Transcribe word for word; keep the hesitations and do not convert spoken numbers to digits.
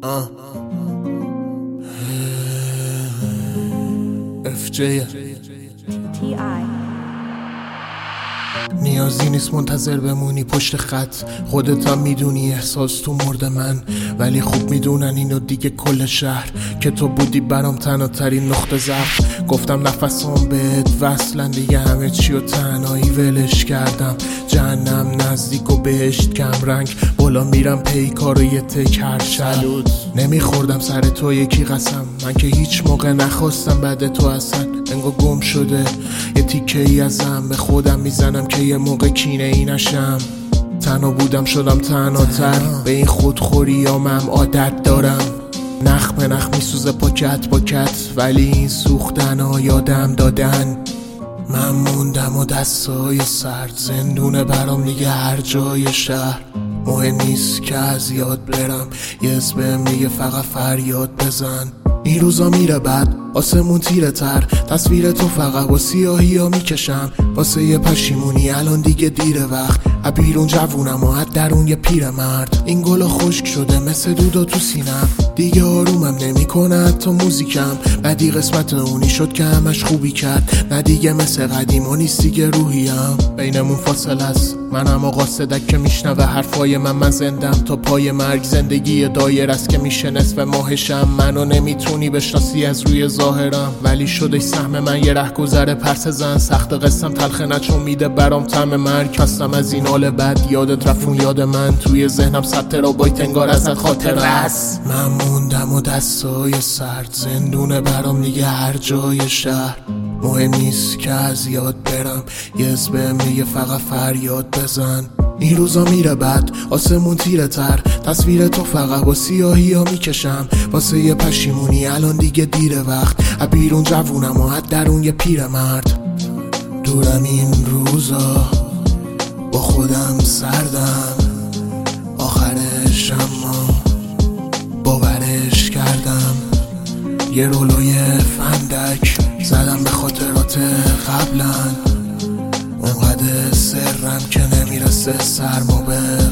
آه اف جی تی آی. نیازی نیست منتظر بمونی پشت خط، خودت هم میدونی احساس تو مرد من، ولی خوب میدونن اینو دیگه کل شهر که تو بودی برام تنها ترین نقطه ضعف. گفتم نفسام بهت وصلن دیگه، همه چی و تنهایی ولش کردم. جهنم نزدیک و بهشت کم رنگ، بالا میرم پیکار و یه تک هر شلود. نمیخوردم سر تو یکی قسم، من که هیچ موقع نخواستم بعد تو اصلا. انگار گم شده یه تیکه ای ازم، به خودم میزنم که یه موقع کینه ای نشم. تنها بودم شدم تنها تر، به این خودخوری هم عادت دارم. نخ به نخ میسوزه پاکت پاکت، ولی این سوختن ها یادم دادن. من موندم و دستای سرد، زندونه برام دیگه هر جای شهر. مهم نیست که از یاد برم، یه اسم میگه فقط فریاد بزن. این روزا میره بد، آسمون تیره تر، تصویر تو فقط با سیاهی ها میکشم. واسه یه پشیمونی الان دیگه دیره وقت، بیرون جوونم و حد درون یه پیر مرد. این گلا خشک شده مثل دودا تو سینم، دیگه آرومم نمیکنه حتی موزیکم. بعدی قسمت اونی شد که همش خوبی کرد، نه دیگه مثل قدیم و نیست دیگه روحیم. بینمون فاصله است، منم آقا صدک که میشنوه حرفای من. من زندم تا پای مرگ، زندگی دایر است که میشه نصف ماهشم. منو نمیتونی بشناسی از روی ظاهرم، ولی شدش سهم من یه ره گذره پرس زن. سخت قسم تلخه نچون میده برام طعم مرگ. هستم از این حال بد، یادت رفون یاد من توی ذهنم صد ترابایت انگار ازت خاطر است. من موندم و دستای سرد، زندونه برام دیگه هر جای شهر. مهم نیست که از یاد برم، یه اسم میگه فقط فریاد بزن. این روزا میره بد، آسمون تیره تر، تصویر تو فقط با سیاهی ها میکشم. واسه یه پشیمونی الان دیگه دیره وقت، بیرون جوونم و حد درون یه پیر مرد. دورم این روزا با خودم سردم، آخرش اما باورش کردم. یه رولوی فندک زدم به خاطرات قبلن، اونقدر سرم که نمیرسه سرما به